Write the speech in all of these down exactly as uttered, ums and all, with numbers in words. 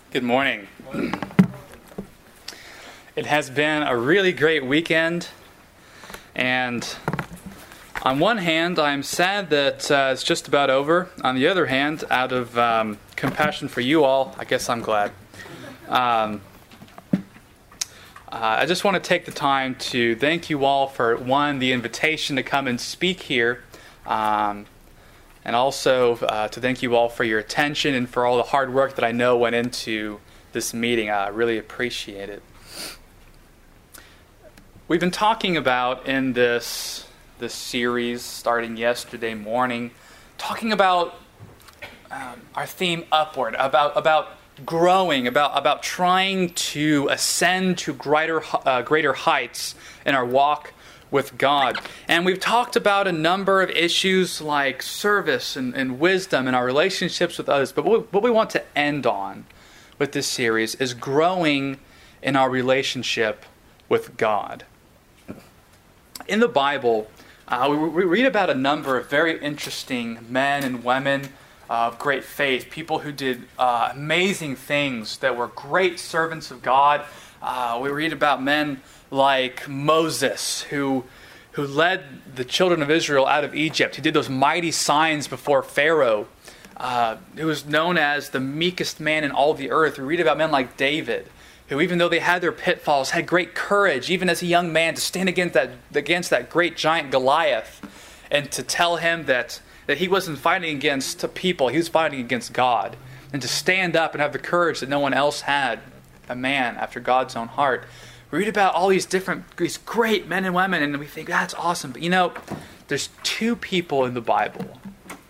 Good morning. It has been a really great weekend, and on one hand, I'm sad that uh, it's just about over. On the other hand, out of um, compassion for you all, I guess I'm glad. Um, uh, I just want to take the time to thank you all for, one, the invitation to come and speak here, um, and also uh, to thank you all for your attention and for all the hard work that I know went into this meeting. I really appreciate it. We've been talking about in this this series, starting yesterday morning, talking about um, our theme upward, about about growing, about about trying to ascend to greater uh, greater heights in our walk with God. And we've talked about a number of issues like service and, and wisdom and our relationships with others. But what we, what we want to end on with this series is growing in our relationship with God. In the Bible, uh, we, we read about a number of very interesting men and women of great faith, people who did uh, amazing things, that were great servants of God. Uh, we read about men like Moses, who who led the children of Israel out of Egypt. He did those mighty signs before Pharaoh. Uh, who was known as the meekest man in all the earth. We read about men like David, who, even though they had their pitfalls, had great courage, even as a young man, to stand against that against that great giant Goliath, and to tell him that that he wasn't fighting against people, he was fighting against God, and to stand up and have the courage that no one else had, a man after God's own heart. We read about all these different, these great men and women, and we think, that's awesome. But you know, there's two people in the Bible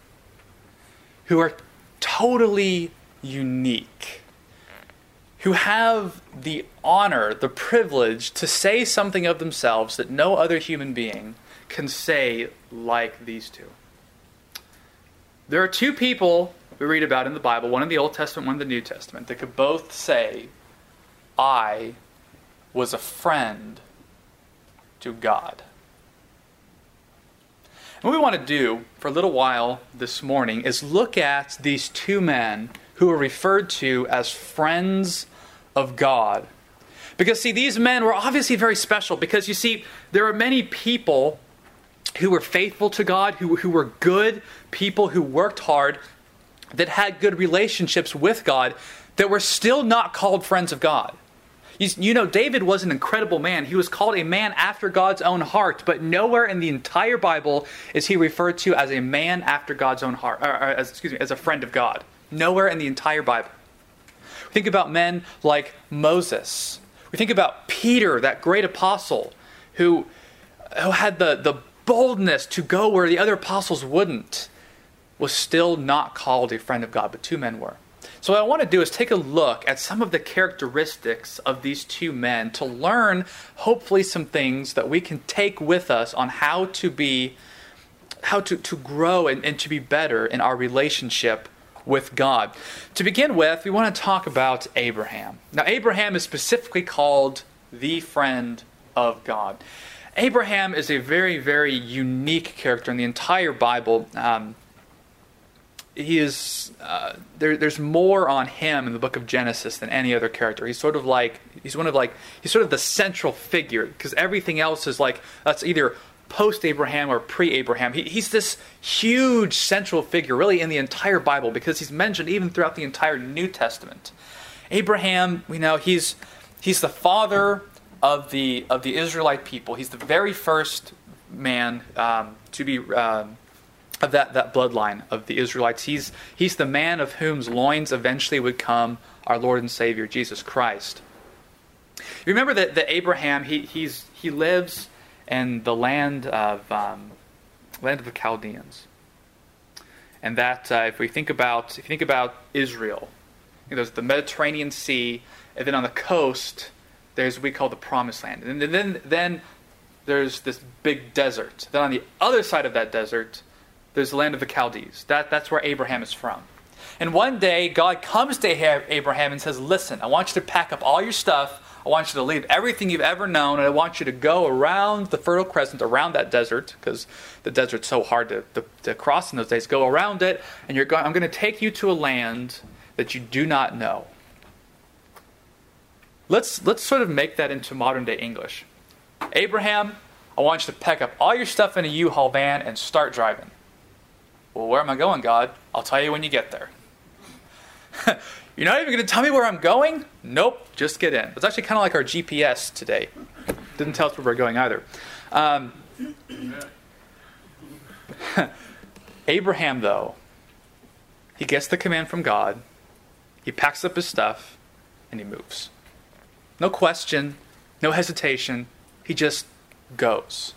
who are totally unique, who have the honor, the privilege to say something of themselves that no other human being can say like these two. There are two people we read about in the Bible, one in the Old Testament, one in the New Testament, that could both say, I was a friend to God. And what we want to do for a little while this morning is look at these two men who are referred to as friends of God. Because, see, these men were obviously very special because, you see, there are many people who were faithful to God, who, who were good people who worked hard, that had good relationships with God, that were still not called friends of God. You, you know, David was an incredible man. He was called a man after God's own heart, but nowhere in the entire Bible is he referred to as a man after God's own heart, or, or as, excuse me, as a friend of God. Nowhere in the entire Bible. We think about men like Moses. We think about Peter, that great apostle, who, who had the, the boldness to go where the other apostles wouldn't, was still not called a friend of God, but two men were. So what I want to do is take a look at some of the characteristics of these two men to learn, hopefully, some things that we can take with us on how to be, how to, to grow and, and to be better in our relationship with God. To begin with, we want to talk about Abraham. Now, Abraham is specifically called the friend of God. Abraham is a very, very unique character in the entire Bible. Um, He is uh, there. There's more on him in the book of Genesis than any other character. He's sort of like he's one of like he's sort of the central figure, because everything else is like that's either post-Abraham or pre-Abraham. He, he's this huge central figure, really, in the entire Bible, because he's mentioned even throughout the entire New Testament. Abraham, we know he's he's the father of the of the Israelite people. He's the very first man um, to be. Um, Of that, that bloodline of the Israelites. He's he's the man of whose loins eventually would come our Lord and Savior, Jesus Christ. You remember that, that Abraham, he he's he lives in the land of um, land of the Chaldeans. And that uh, if we think about if you think about Israel, you know, there's the Mediterranean Sea, and then on the coast there's what we call the Promised Land. And then then there's this big desert. Then on the other side of that desert, there's the land of the Chaldees. That, that's where Abraham is from. And one day, God comes to Abraham and says, listen, I want you to pack up all your stuff. I want you to leave everything you've ever known, and I want you to go around the Fertile Crescent, around that desert, because the desert's so hard to, to, to cross in those days. Go around it, and you're going, I'm going to take you to a land that you do not know. let's let's sort of make that into modern day English. Abraham, I want you to pack up all your stuff in a U-Haul van and start driving. Well, where am I going, God? I'll tell you when you get there. You're not even going to tell me where I'm going? Nope, just get in. It's actually kind of like our G P S today. Didn't tell us where we're going either. Um, Abraham, though, he gets the command from God. He packs up his stuff, and he moves. No question, no hesitation. He just goes.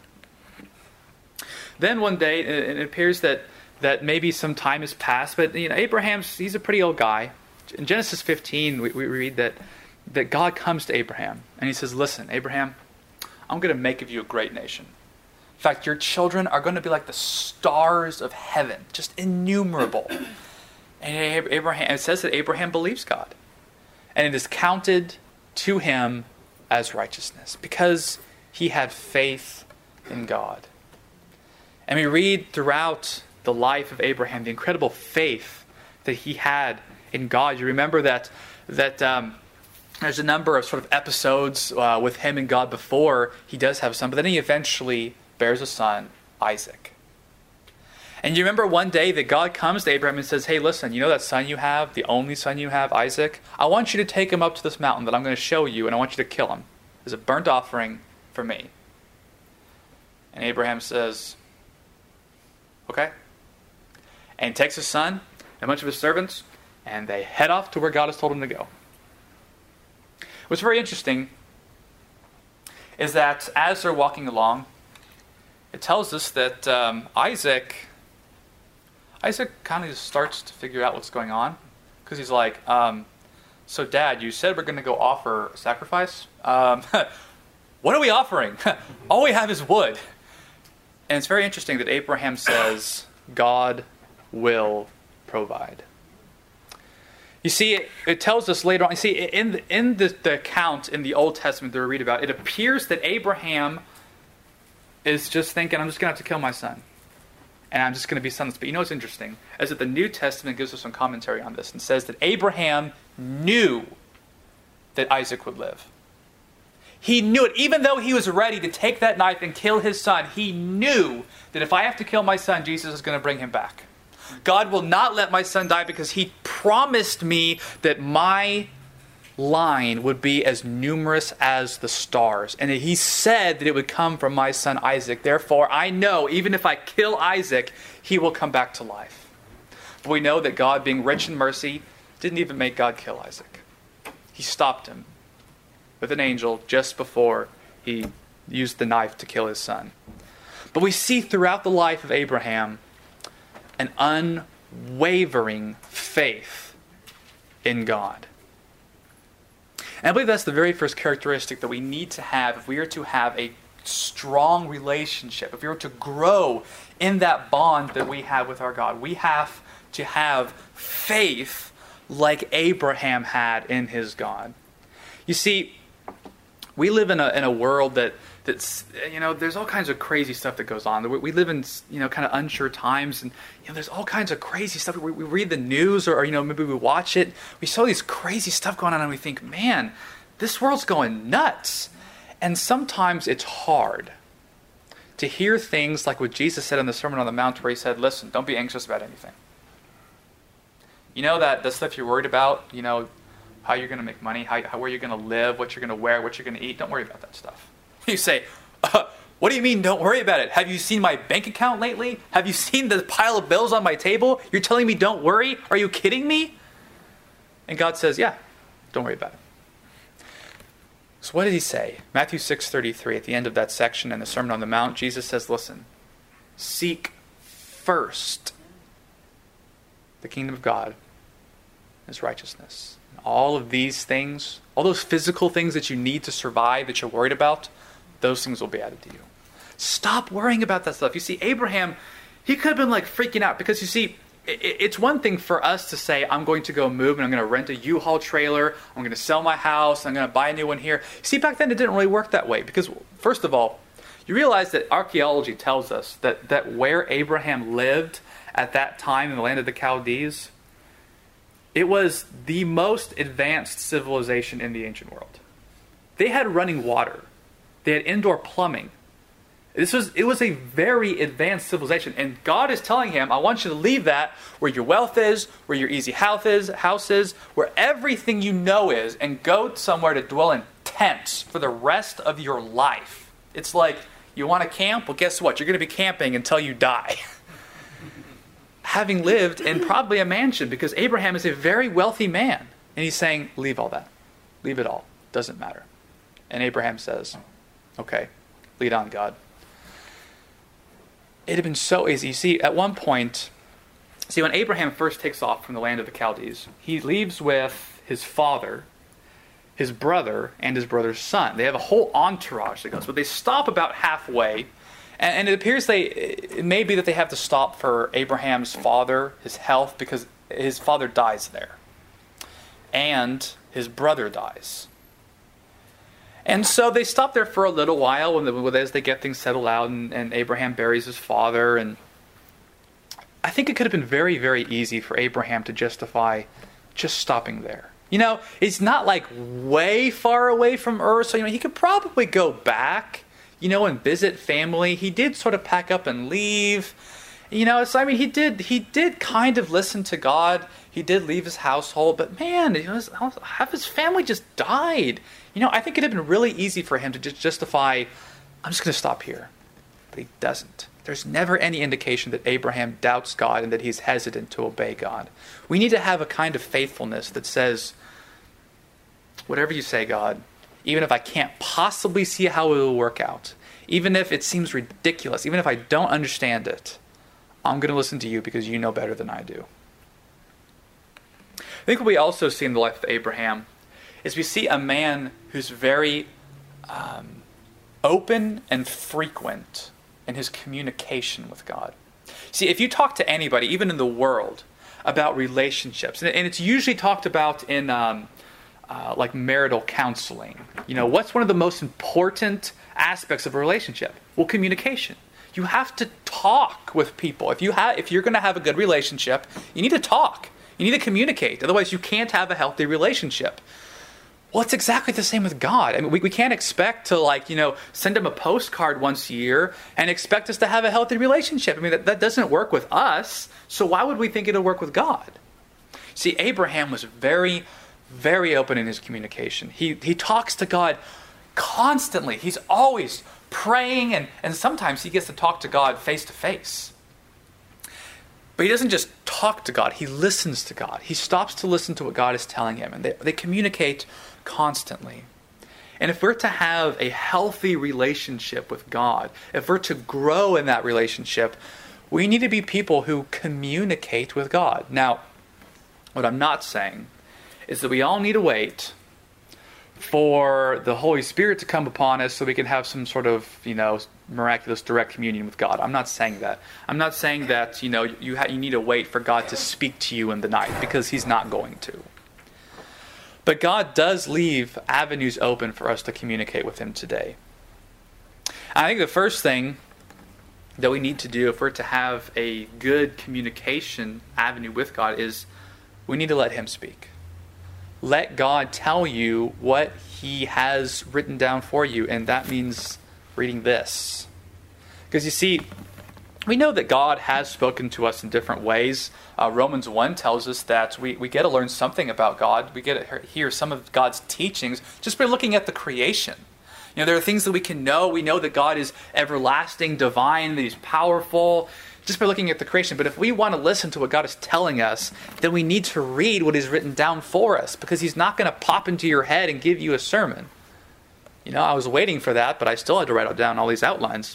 Then one day, it appears that, that maybe some time has passed, but you know, Abraham's, he's a pretty old guy. In Genesis fifteen, we, we read that, that God comes to Abraham, and he says, listen, Abraham, I'm going to make of you a great nation. In fact, your children are going to be like the stars of heaven, just innumerable. And Abraham, it says that Abraham believes God. And it is counted to him as righteousness because he had faith in God. And we read throughout the life of Abraham the incredible faith that he had in God. You remember that that um, there's a number of sort of episodes uh, with him and God before he does have a son, but then he eventually bears a son, Isaac. And you remember one day that God comes to Abraham and says, hey, listen, you know that son you have, the only son you have, Isaac? I want you to take him up to this mountain that I'm going to show you, and I want you to kill him as a burnt offering for me. And Abraham says, okay. And he takes his son and a bunch of his servants, and they head off to where God has told him to go. What's very interesting is that as they're walking along, it tells us that um, Isaac, Isaac kind of just starts to figure out what's going on. Because he's like, um, so Dad, you said we're going to go offer a sacrifice? Um, what are we offering? All we have is wood. And it's very interesting that Abraham says, God will provide. You see, it, it tells us later on, you see, in the, in the, the account in the Old Testament that we read about, it appears that Abraham is just thinking, I'm just going to have to kill my son. And I'm just going to be sonless. But you know what's interesting? Is that the New Testament gives us some commentary on this and says that Abraham knew that Isaac would live. He knew it. Even though he was ready to take that knife and kill his son, he knew that if I have to kill my son, Jesus is going to bring him back. God will not let my son die because he promised me that my line would be as numerous as the stars. And he said that it would come from my son Isaac. Therefore, I know even if I kill Isaac, he will come back to life. But we know that God, being rich in mercy, didn't even make God kill Isaac. He stopped him with an angel just before he used the knife to kill his son. But we see throughout the life of Abraham an unwavering faith in God. And I believe that's the very first characteristic that we need to have if we are to have a strong relationship, if we are to grow in that bond that we have with our God. We have to have faith like Abraham had in his God. You see, we live in a in a world that that's, you know, there's all kinds of crazy stuff that goes on. We, we live in, you know, kind of unsure times, and you know, there's all kinds of crazy stuff. We, we read the news, or, or you know, maybe we watch it. We saw these crazy stuff going on, and we think, man, this world's going nuts. And sometimes it's hard to hear things like what Jesus said in the Sermon on the Mount, where he said, "Listen, don't be anxious about anything. You know that the stuff you're worried about, you know, how you're going to make money, how, how where you're going to live, what you're going to wear, what you're going to eat. Don't worry about that stuff." You say, uh, what do you mean don't worry about it? Have you seen my bank account lately? Have you seen the pile of bills on my table? You're telling me don't worry? Are you kidding me? And God says, yeah, don't worry about it. So what did he say? Matthew six thirty-three, at the end of that section in the Sermon on the Mount, Jesus says, listen, seek first the kingdom of God, his righteousness. And all of these things, all those physical things that you need to survive, that you're worried about, those things will be added to you. Stop worrying about that stuff. You see, Abraham, he could have been like freaking out because you see, it's one thing for us to say, I'm going to go move and I'm going to rent a U-Haul trailer. I'm going to sell my house. I'm going to buy a new one here. See, back then it didn't really work that way because, first of all, you realize that archaeology tells us that, that where Abraham lived at that time in the land of the Chaldees, It was the most advanced civilization in the ancient world. They had running water. They had indoor plumbing. This was it was a very advanced civilization, and God is telling him, I want you to leave that where your wealth is, where your easy house is, house is, where everything you know is, and go somewhere to dwell in tents for the rest of your life. It's like, you want to camp? Well, guess what? You're going to be camping until you die. Having lived in probably a mansion, because Abraham is a very wealthy man. And he's saying, leave all that. Leave it all. Doesn't matter. And Abraham says, okay, lead on, God. It had been so easy. You see, at one point, see, when Abraham first takes off from the land of the Chaldees, he leaves with his father, his brother, and his brother's son. They have a whole entourage that goes, but they stop about halfway. And, and it appears they, it may be that they have to stop for Abraham's father, his health, because his father dies there. And his brother dies. And so they stop there for a little while when the, as they get things settled out, and, and Abraham buries his father. And I think it could have been very, very easy for Abraham to justify just stopping there. You know, it's not like way far away from Ur, so you know he could probably go back, you know, and visit family. He did sort of pack up and leave. You know, so I mean, he did he did kind of listen to God. He did leave his household, but man, you know, half his family just died. You know, I think it had been really easy for him to just justify, I'm just going to stop here. But he doesn't. There's never any indication that Abraham doubts God and that he's hesitant to obey God. We need to have a kind of faithfulness that says, whatever you say, God, even if I can't possibly see how it will work out, even if it seems ridiculous, even if I don't understand it, I'm going to listen to you because you know better than I do. I think what we also see in the life of Abraham is we see a man who's very um, open and frequent in his communication with God. See, if you talk to anybody, even in the world, about relationships, and, and it's usually talked about in um, uh, like marital counseling. You know, what's one of the most important aspects of a relationship? Well, communication. You have to talk with people. If you have, if you're going to have a good relationship, you need to talk. You need to communicate. Otherwise, you can't have a healthy relationship. Well, it's exactly the same with God. I mean, we, we can't expect to, like, you know, send him a postcard once a year and expect us to have a healthy relationship. I mean, that, that doesn't work with us. So why would we think it'll work with God? See, Abraham was very, very open in his communication. He he talks to God constantly. He's always praying, and, and sometimes he gets to talk to God face to face. But he doesn't just talk to God. He listens to God. He stops to listen to what God is telling him. And they, they communicate constantly. And if we're to have a healthy relationship with God, if we're to grow in that relationship, we need to be people who communicate with God. Now, what I'm not saying is that we all need to wait for the Holy Spirit to come upon us so we can have some sort of, you know, miraculous direct communion with God. I'm not saying that. I'm not saying that, you know, you ha- you need to wait for God to speak to you in the night, because he's not going to. But God does leave avenues open for us to communicate with him today. I think the first thing that we need to do if we're to have a good communication avenue with God is we need to let him speak. Let God tell you what he has written down for you, and that means reading this. Because you see, we know that God has spoken to us in different ways. Uh, Romans one tells us that we, we get to learn something about God. We get to hear some of God's teachings just by looking at the creation. You know, there are things that we can know. We know that God is everlasting, divine, that he's powerful, just by looking at the creation. But if we want to listen to what God is telling us, then we need to read what is written down for us, because he's not going to pop into your head and give you a sermon. You know, I was waiting for that, but I still had to write down all these outlines.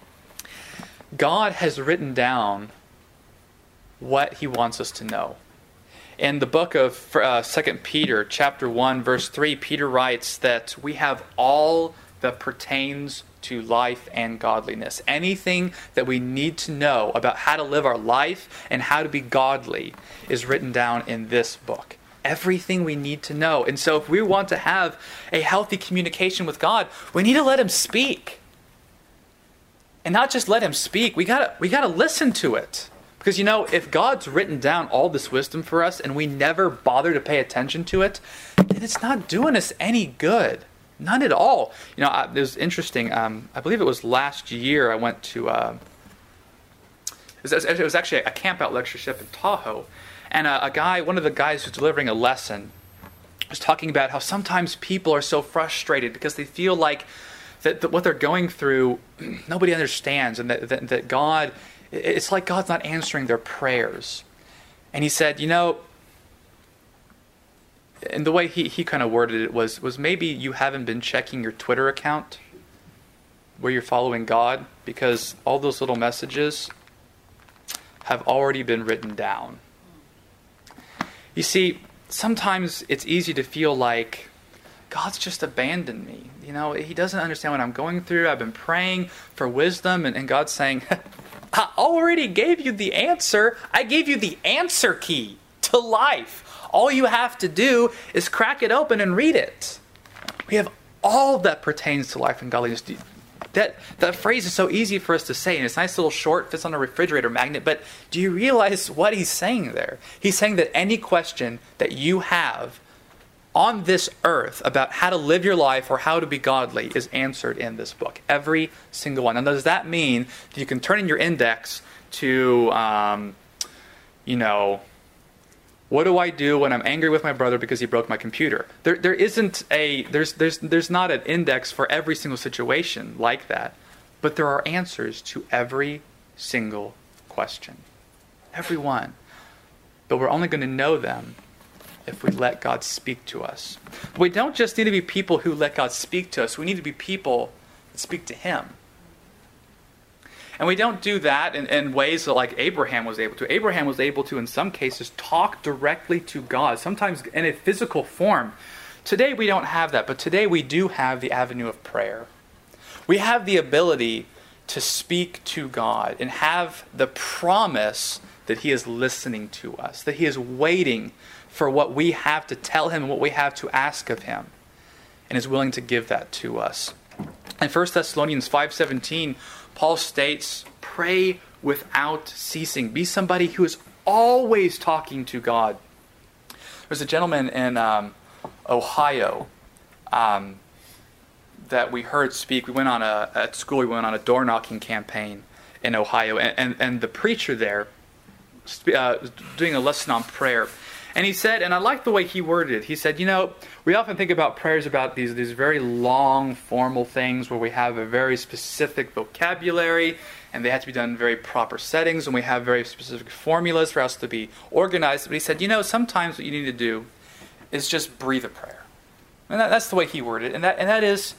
God has written down what he wants us to know. In the book of uh, Second Peter, chapter one, verse three, Peter writes that we have all that pertains to life and godliness. Anything that we need to know about how to live our life and how to be godly is written down in this book. Everything we need to know. And so if we want to have a healthy communication with God, we need to let him speak. And not just let him speak, we gotta we gotta listen to it. Because, you know, if God's written down all this wisdom for us and we never bother to pay attention to it, then it's not doing us any good. None at all. You know, I, it was interesting. Um, I believe it was last year I went to, uh, it, was, it was actually a camp out lectureship in Tahoe. And a, a guy, one of the guys who's delivering a lesson, was talking about how sometimes people are so frustrated because they feel like that, that what they're going through, nobody understands, and that, that, that God, it's like God's not answering their prayers. And he said, you know, and the way he, he kind of worded it was, was maybe you haven't been checking your Twitter account where you're following God, because all those little messages have already been written down. You see, sometimes it's easy to feel like God's just abandoned me. You know, he doesn't understand what I'm going through. I've been praying for wisdom, and, and God's saying, I already gave you the answer. I gave you the answer key to life. All you have to do is crack it open and read it. We have all that pertains to life and godliness. That, that phrase is so easy for us to say, and it's a nice little short, fits on a refrigerator magnet, but do you realize what he's saying there? He's saying that any question that you have on this earth about how to live your life or how to be godly is answered in this book. Every single one. Now, does that mean that you can turn in your index to, um, you know, what do I do when I'm angry with my brother because he broke my computer? There, there isn't a, there's, there's, there's not an index for every single situation like that. But there are answers to every single question. Every one. But we're only going to know them if we let God speak to us. We don't just need to be people who let God speak to us. We need to be people that speak to Him. And we don't do that in, in ways that like Abraham was able to. Abraham was able to, in some cases, talk directly to God, sometimes in a physical form. Today we don't have that, but today we do have the avenue of prayer. We have the ability to speak to God and have the promise that He is listening to us, that He is waiting for what we have to tell Him and what we have to ask of Him, and is willing to give that to us. In First Thessalonians five seventeen, Paul states, pray without ceasing. Be somebody who is always talking to God. There's a gentleman in um, Ohio um, that we heard speak. We went on a, at school, we went on a door knocking campaign in Ohio. And, and, and the preacher there uh, was doing a lesson on prayer. And he said, and I like the way he worded it, he said, you know, we often think about prayers about these, these very long, formal things where we have a very specific vocabulary, and they have to be done in very proper settings, and we have very specific formulas for us to be organized. But he said, you know, sometimes what you need to do is just breathe a prayer. And that, that's the way he worded it. And that, and that is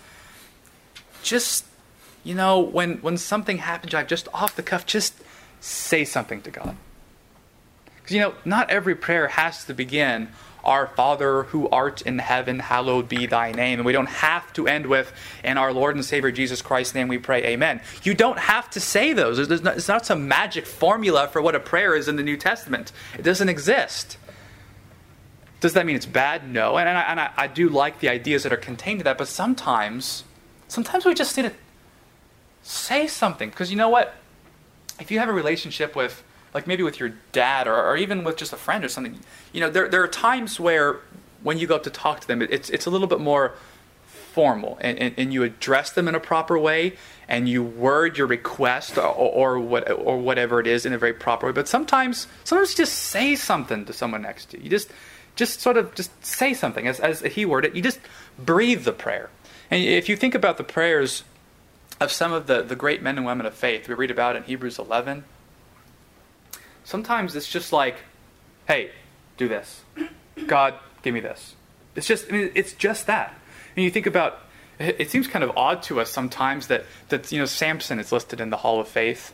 just, you know, when, when something happens, just off the cuff, just say something to God. Because, you know, not every prayer has to begin, Our Father who art in heaven, hallowed be thy name. And we don't have to end with, in our Lord and Savior Jesus Christ's name we pray, amen. You don't have to say those. There's not, it's not some magic formula for what a prayer is in the New Testament. It doesn't exist. Does that mean it's bad? No. And, and, I, and I, I do like the ideas that are contained in that, but sometimes, sometimes we just need to say something. Because you know what? If you have a relationship with, like maybe with your dad or, or even with just a friend or something, you know, there there are times where when you go up to talk to them, it's it's a little bit more formal, and, and, and you address them in a proper way, and you word your request or, or what or whatever it is in a very proper way. But sometimes, sometimes just say something to someone next to you. You just just sort of just say something, as as he worded it. You just breathe the prayer. And if you think about the prayers of some of the, the great men and women of faith, we read about in Hebrews eleven. Sometimes it's just like, hey, do this. God, give me this. It's just, I mean, it's just that. And you think about, it seems kind of odd to us sometimes that, that you know, Samson is listed in the Hall of Faith.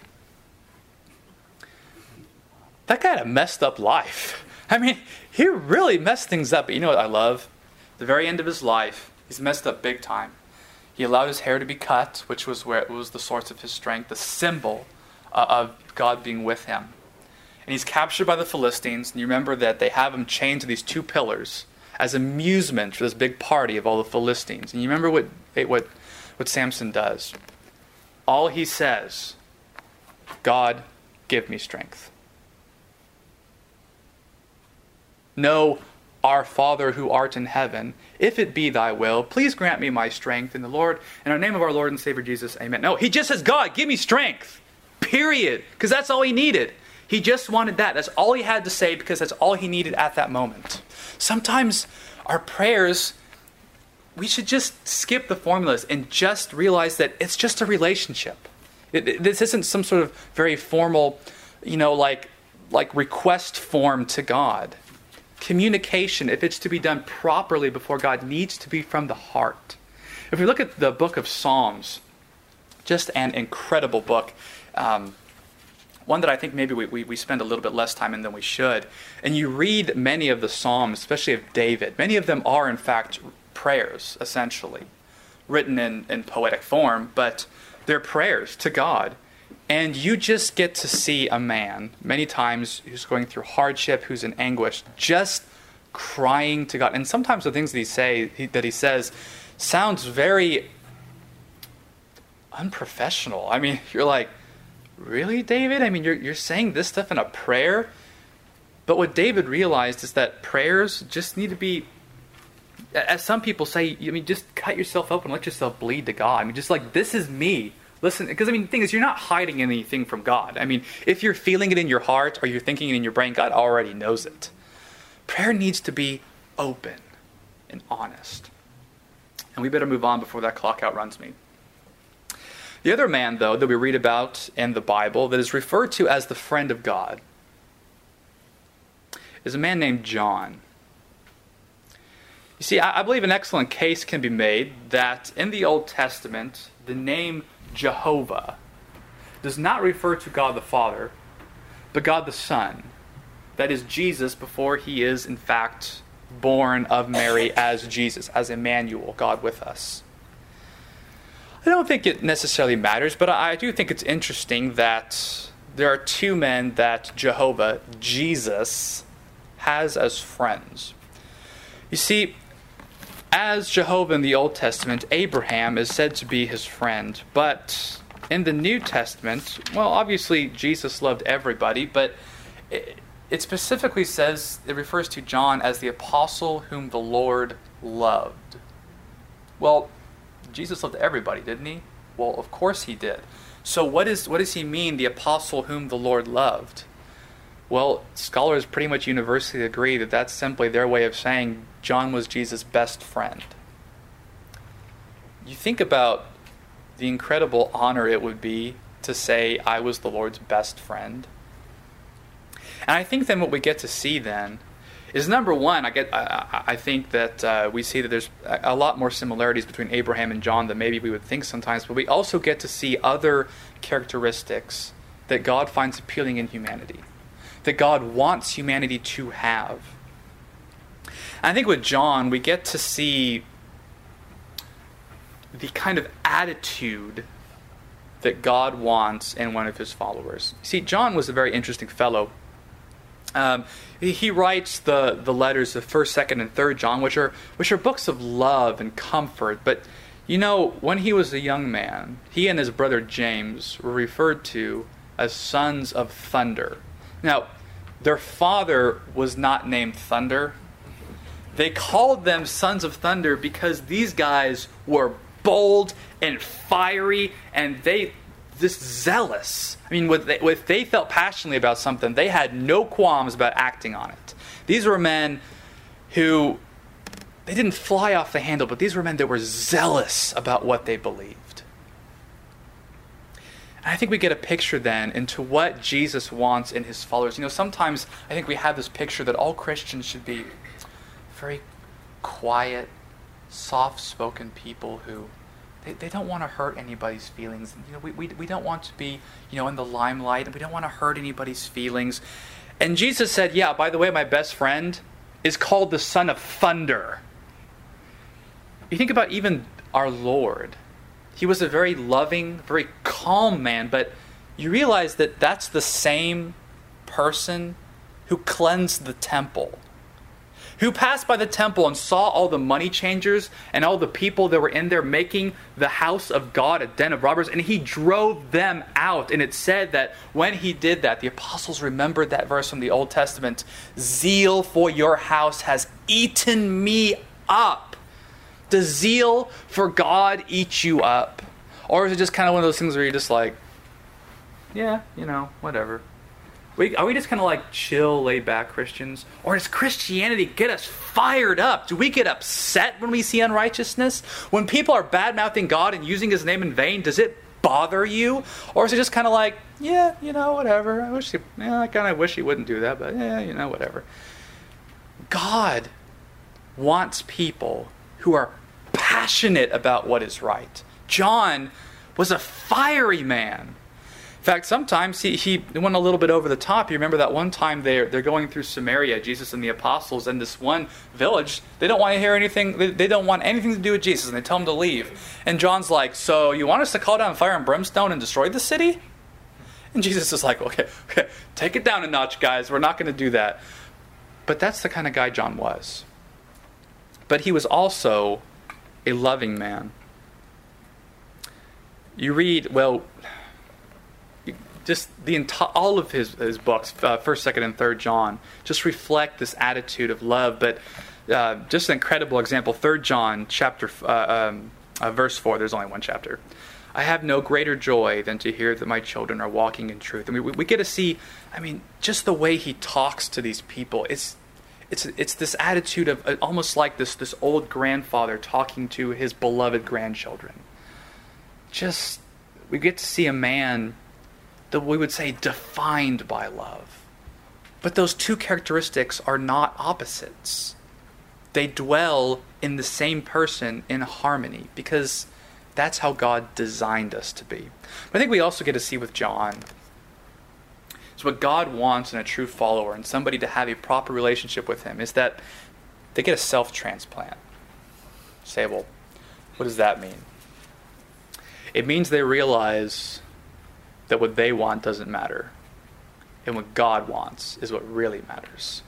That guy had a messed up life. I mean, he really messed things up. But you know what I love? At the very end of his life, he's messed up big time. He allowed his hair to be cut, which was where it was the source of his strength, the symbol uh, of God being with him. And he's captured by the Philistines. And you remember that they have him chained to these two pillars as amusement for this big party of all the Philistines. And you remember what what what Samson does? All he says, God, give me strength. No, Our Father who art in heaven, if it be thy will, please grant me my strength in the Lord. In the name of our Lord and Savior Jesus, amen. No, he just says, God, give me strength. Period. Because that's all he needed. He just wanted that. That's all he had to say because that's all he needed at that moment. Sometimes our prayers, we should just skip the formulas and just realize that it's just a relationship. It, it, this isn't some sort of very formal, you know, like, like request form to God. Communication, if it's to be done properly before God, needs to be from the heart. If we look at the book of Psalms, just an incredible book. Um, one that I think maybe we, we, we spend a little bit less time in than we should. And you read many of the Psalms, especially of David. Many of them are, in fact, prayers, essentially, written in, in poetic form, but they're prayers to God. And you just get to see a man, many times, who's going through hardship, who's in anguish, just crying to God. And sometimes the things that he say he, that he says sounds very unprofessional. I mean, you're like, really, David? I mean, you're you're saying this stuff in a prayer? But what David realized is that prayers just need to be, as some people say, I mean, just cut yourself up and let yourself bleed to God. I mean, just like, this is me. Listen, because I mean, the thing is, you're not hiding anything from God. I mean, if you're feeling it in your heart or you're thinking it in your brain, God already knows it. Prayer needs to be open and honest. And we better move on before that clock outruns me. The other man, though, that we read about in the Bible that is referred to as the friend of God is a man named John. You see, I believe an excellent case can be made that in the Old Testament, the name Jehovah does not refer to God the Father, but God the Son. That is Jesus before he is, in fact, born of Mary as Jesus, as Emmanuel, God with us. I don't think it necessarily matters, but I do think it's interesting that there are two men that Jehovah, Jesus, has as friends. You see, as Jehovah in the Old Testament, Abraham is said to be his friend. But in the New Testament, well, obviously Jesus loved everybody, but it, it specifically says, it refers to John as the apostle whom the Lord loved. Well, Jesus loved everybody, didn't he? Well, of course he did. So what is what does he mean, the apostle whom the Lord loved? Well, scholars pretty much universally agree that that's simply their way of saying John was Jesus' best friend. You think about the incredible honor it would be to say, I was the Lord's best friend. And I think then what we get to see then is, number one, I get I, I think that uh, we see that there's a lot more similarities between Abraham and John than maybe we would think sometimes, but we also get to see other characteristics that God finds appealing in humanity, that God wants humanity to have. And I think with John, we get to see the kind of attitude that God wants in one of his followers. See, John was a very interesting fellow. Um, he, he writes the, the letters of First, Second, and Third John, which are which are books of love and comfort. But you know, when he was a young man, he and his brother James were referred to as sons of thunder. Now, their father was not named Thunder. They called them sons of thunder because these guys were bold and fiery, and they just zealous. I mean, if they, if they felt passionately about something, they had no qualms about acting on it. These were men who, they didn't fly off the handle, but these were men that were zealous about what they believed. And I think we get a picture then into what Jesus wants in his followers. You know, sometimes I think we have this picture that all Christians should be very quiet, soft-spoken people who They, they don't want to hurt anybody's feelings. You know, we, we we don't want to be, you know, in the limelight, and we don't want to hurt anybody's feelings. And Jesus said, yeah, by the way, my best friend is called the Son of Thunder. You think about even our Lord. He was a very loving, very calm man, but you realize that that's the same person who cleansed the temple, who passed by the temple and saw all the money changers and all the people that were in there making the house of God a den of robbers, and he drove them out. And it said that when he did that, the apostles remembered that verse from the Old Testament, zeal for your house has eaten me up. Does zeal for God eat you up? Or is it just kind of one of those things where you're just like, yeah, you know, whatever. We, are we just kind of like chill, laid back Christians? Or does Christianity get us fired up? Do we get upset when we see unrighteousness? When people are bad-mouthing God and using his name in vain, does it bother you? Or is it just kind of like, yeah, you know, whatever. I wish he, yeah, I kind of wish he wouldn't do that, but yeah, you know, whatever. God wants people who are passionate about what is right. John was a fiery man. In fact, sometimes he, he went a little bit over the top. You remember that one time they're, they're going through Samaria, Jesus and the apostles, and this one village, they don't want to hear anything, they, they don't want anything to do with Jesus, and they tell him to leave. And John's like, so you want us to call down fire and brimstone and destroy the city? And Jesus is like, okay, okay, take it down a notch, guys. We're not going to do that. But that's the kind of guy John was. But he was also a loving man. You read, well, just the entire, all of his, his books, uh, First, Second, and Third John, just reflect this attitude of love. But uh, just an incredible example, Third John, chapter uh, um, uh, verse four. There's only one chapter. I have no greater joy than to hear that my children are walking in truth. I mean, we, we get to see, I mean, just the way he talks to these people. It's it's it's this attitude of uh, almost like this this old grandfather talking to his beloved grandchildren. Just, we get to see a man that we would say defined by love. But those two characteristics are not opposites. They dwell in the same person in harmony, because that's how God designed us to be. But I think we also get to see with John, is what God wants in a true follower and somebody to have a proper relationship with him, is that they get a self-transplant. Say, well, what does that mean? It means they realize that what they want doesn't matter, and what God wants is what really matters.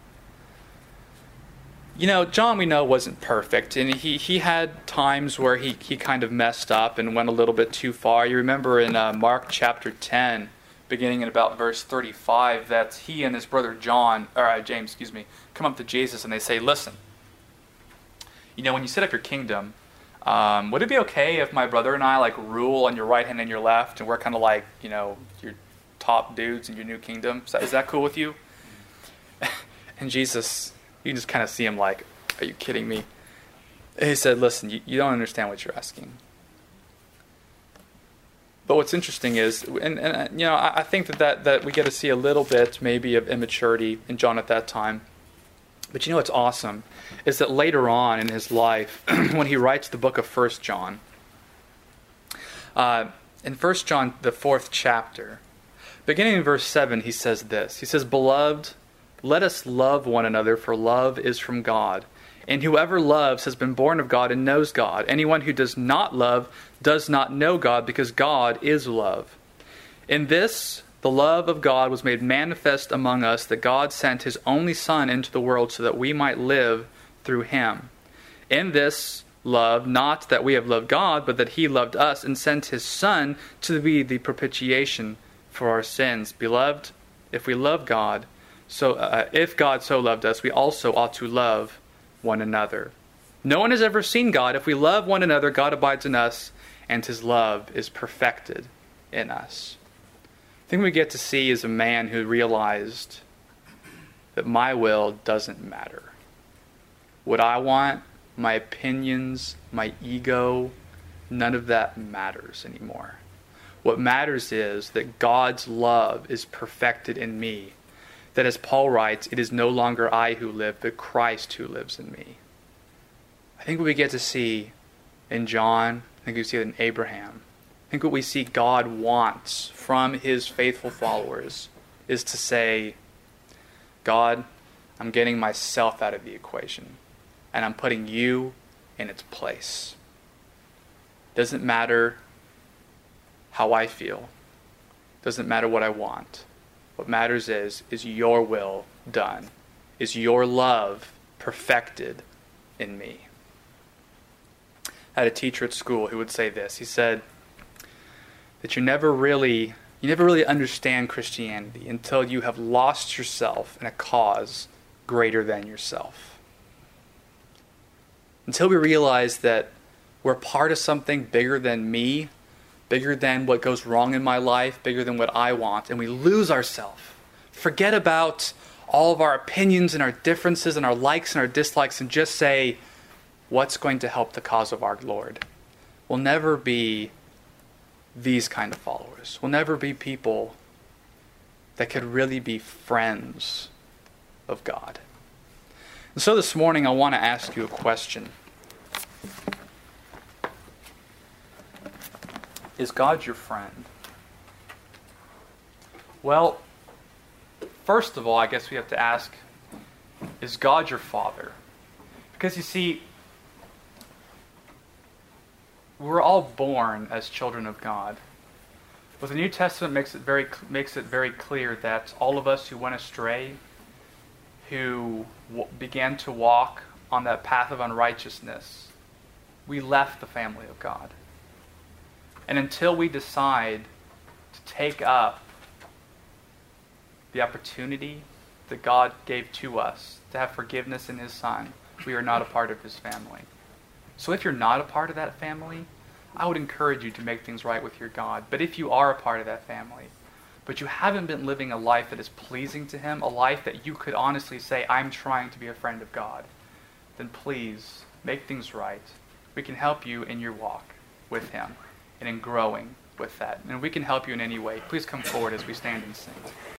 You know, John, we know, wasn't perfect, and he, he had times where he, he kind of messed up and went a little bit too far. You remember in uh, Mark chapter ten, beginning in about verse thirty-five, that he and his brother John, or uh, James, excuse me, come up to Jesus and they say, listen, you know, when you set up your kingdom, Um, would it be okay if my brother and I like rule on your right hand and your left, and we're kind of like, you know, your top dudes in your new kingdom? Is that, is that cool with you? And Jesus, you can just kind of see him like, are you kidding me? And he said, listen, you, you don't understand what you're asking. But what's interesting is, and, and you know, I, I think that, that that we get to see a little bit maybe of immaturity in John at that time. But you know what's awesome is that later on in his life, when he writes the book of First John, uh, in First John, the fourth chapter, beginning in verse seven, he says this. He says, beloved, let us love one another, for love is from God. And whoever loves has been born of God and knows God. Anyone who does not love does not know God, because God is love. In this, the love of God was made manifest among us, that God sent his only Son into the world so that we might live through him. In this love, not that we have loved God, but that he loved us and sent his Son to be the propitiation for our sins. Beloved, if we love God, so uh, if God so loved us, we also ought to love one another. No one has ever seen God. If we love one another, God abides in us, and his love is perfected in us. The thing we get to see is a man who realized that my will doesn't matter. What I want, my opinions, my ego, none of that matters anymore. What matters is that God's love is perfected in me. That, as Paul writes, it is no longer I who live, but Christ who lives in me. I think what we get to see in John, I think we see it in Abraham, I think what we see God wants from his faithful followers is to say, God, I'm getting myself out of the equation, and I'm putting you in its place. Doesn't matter how I feel. Doesn't matter what I want. What matters is, is your will done? Is your love perfected in me. I had a teacher at school who would say this. He said that you never really, you never really understand Christianity until you have lost yourself in a cause greater than yourself. Until we realize that we're part of something bigger than me, bigger than what goes wrong in my life, bigger than what I want, and we lose ourselves. Forget about all of our opinions and our differences and our likes and our dislikes and just say, what's going to help the cause of our Lord? We'll never be these kind of followers. We'll never be people that could really be friends of God. And so this morning I want to ask you a question. Is God your friend? Well, first of all, I guess we have to ask, is God your father? Because you see, we're all born as children of God. But the New Testament makes it very makes it very clear that all of us who went astray, who w- began to walk on that path of unrighteousness, we left the family of God. And until we decide to take up the opportunity that God gave to us to have forgiveness in His Son, we are not a part of His family. So if you're not a part of that family, I would encourage you to make things right with your God. But if you are a part of that family, but you haven't been living a life that is pleasing to Him, a life that you could honestly say, I'm trying to be a friend of God, then please make things right. We can help you in your walk with Him and in growing with that. And if we can help you in any way, please come forward as we stand and sing.